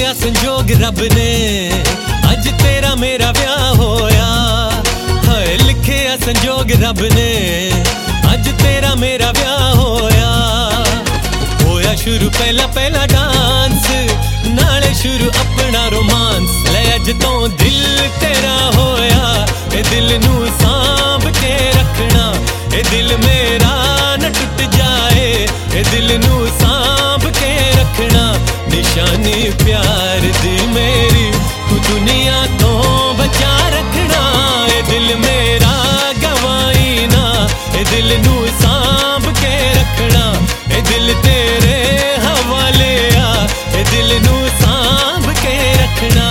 लिखिया संजोग रब ने अज तेरा मेरा ब्याह होया। हाय लिखिया संजोग रब ने अज तेरा मेरा ब्याह होया। होया शुरू पहला पहला डांस नाले शुरू अपना रोमांस। ले अज तो दिल तेरा होया ए दिल नू सांभ के रखना। ए दिल मेरा न टूट जाए ए दिल नू सांभ के रखना। निशानी प्यार दी मेरी तू दुनिया तो बचा रखना। ए दिल मेरा गवाई ना ए दिल नू सांभ के रखना। ए दिल तेरे हवाले आ ए दिल नू सांभ के रखना।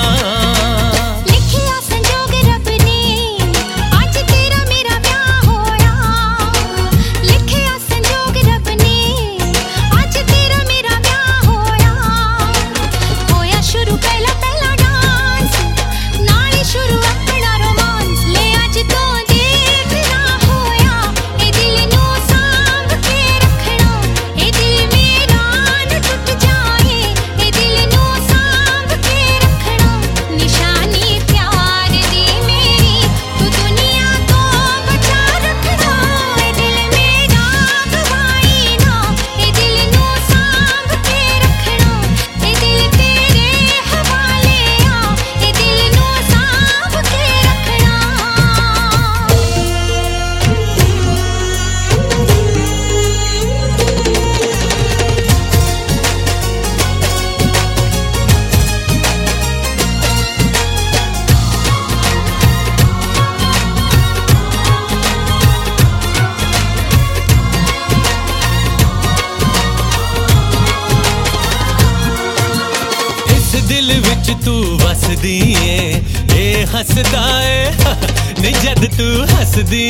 दिल विच तू वसदी ए हसदा ए नी जद तू हसदी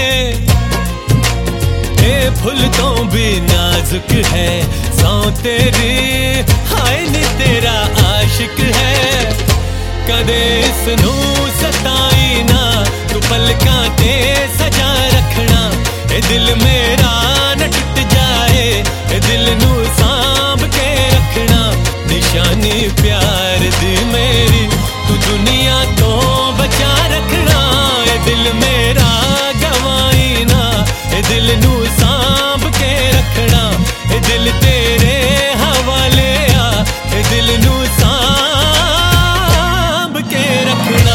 ए फुल तो भी नाजुक है सौ तेरी। हाय नी तेरा आशिक है कदे इसनू सताई ना। तू पलकां ते सजा रखना ए दिल मेरा न टूट जाए ए दिल नू सांभ के रखना। निशानी प्यार दी मेरी तू दुनिया तो बचा रखना। ए दिल मेरा गवाई ना ए दिल नू सांभ के रखना। ए दिल तेरे हवाले आ ए दिल नू सांभ के रखना।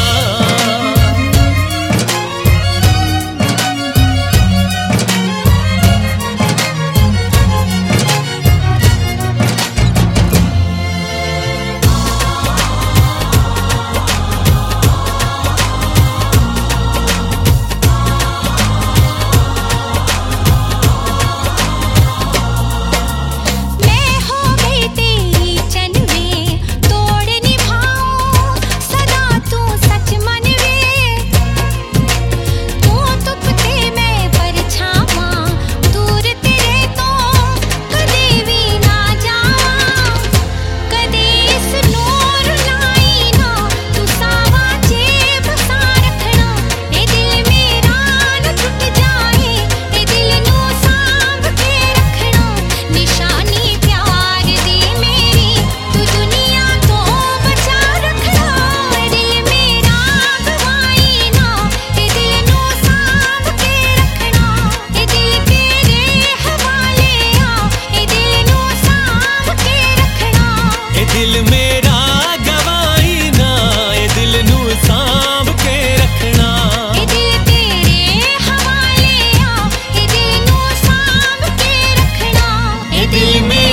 दिल मेरा गवाई ना ए दिल नू सांभ के रखना। ए दिल तेरे हवाले आ ए दिल नू सांभ के रखना। ए दिल में